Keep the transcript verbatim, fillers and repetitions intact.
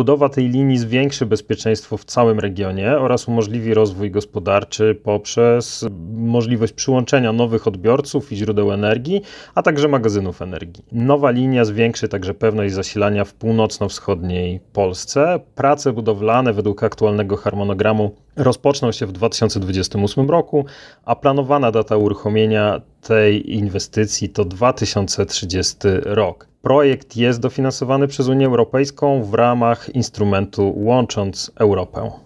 Budowa tej linii zwiększy bezpieczeństwo w całym regionie oraz umożliwi rozwój gospodarczy poprzez możliwość przyłączenia nowych odbiorców i źródeł energii, a także magazynów energii. Nowa linia zwiększy także pewność zasilania w północno-wschodniej Polsce. Prace budowlane według aktualnego harmonogramu rozpoczną się w dwa tysiące dwudziestym ósmym roku, a planowana data uruchomienia tej inwestycji to dwa tysiące trzydziesty rok. Projekt jest dofinansowany przez Unię Europejską w ramach instrumentu Łącząc Europę.